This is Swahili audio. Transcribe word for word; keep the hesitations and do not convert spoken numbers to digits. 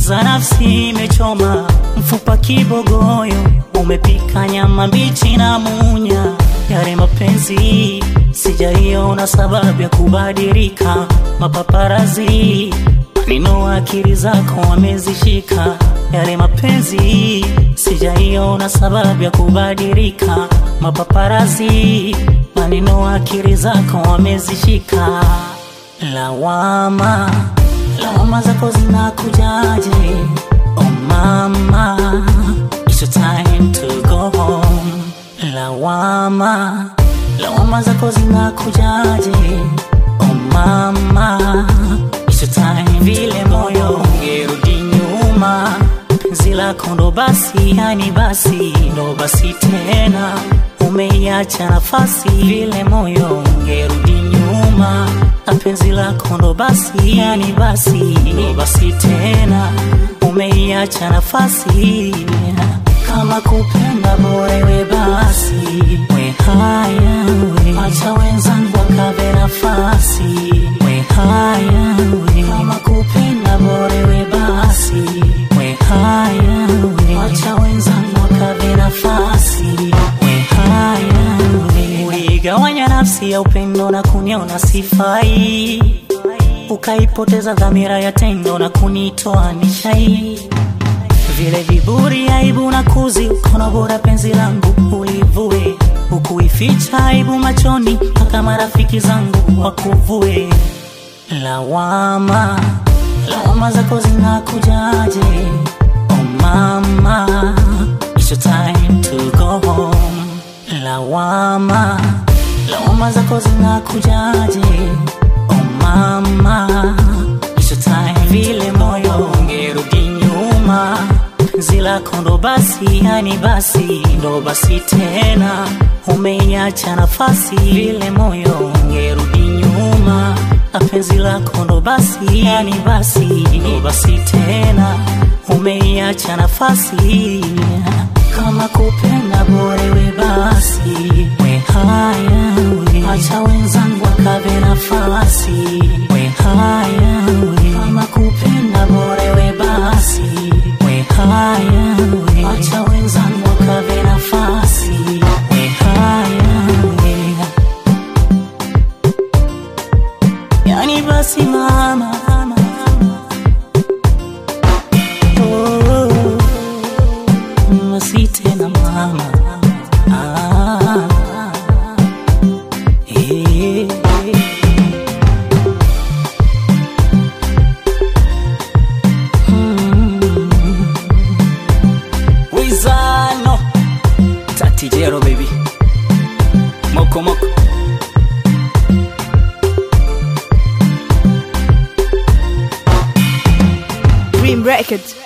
za nafsi imechoma, mfupa kibogoyo, umepika nyama mbichi na munya. Yale mapenzi sijaiona sababu ya kubadilika, mapaparazi maneno akili zako wamezishika. Yale mapenzi sijaiona sababu ya kubadilika, mapaparazi maneno akili zako wamezishika. Lawama, lawama zako zinakujaje? Oh mama, it's your time to go home. Lawama, lawama zako zinakujaje? Oh mama, it's your time. Vile moyo ungerudi nyuma, penzi lako ndo basi, yani basi ndo basi tena, umeiacha nafasi. Vile moyo ungerudi nyuma, penzi lako ndo basi, yani basi ndo basi tena, umeiacha nafasi. Kama kupenda bora we basi, we haya we, acha wenzangu wakabe nafasi. We haya we, kama kupenda bora we basi, we haya we, acha wenzangu wakabe nafasi. We haya we, uligawanya nafsi ya upendo na kuniona sifai, ukaipoteza dhamira ya tendo na kunitoa nishai. Vile viburi aibu na kuzi, ukono bora penzi langu ulivue, ukuificha aibu machoni mpaka marafiki zangu wakuvue. Lawama, lawama zako zinakujaje? Oh mama, it's your time to go home. Lawama, lawama zako zinakujaje? Oh mama, it's your time. Vile moyo ungerudi nyuma, penzi lako ndo basi, yani basi ndo basi tena, umeiacha nafasi. Vile moyo ungerudi nyuma, penzi lako ndo basi, yani basi ndo basi tena, umeiacha nafasi. Kama kupenda bora we basi, we haya we, acha wenzangu wakabe nafasi. We haya we, kama kupenda bora we basi, we haya we, acha wenzangu wakabe nafasi. We haya we, yani basi mama, oh, basi tena mama. Ah, eh, Wizano Tatijero baby, moko moko. Dream Records.